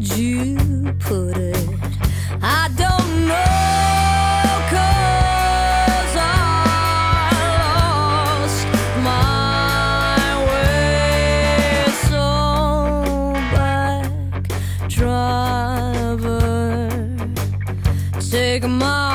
would you put it? I don't know, 'cause I lost my way. So back, driver, take my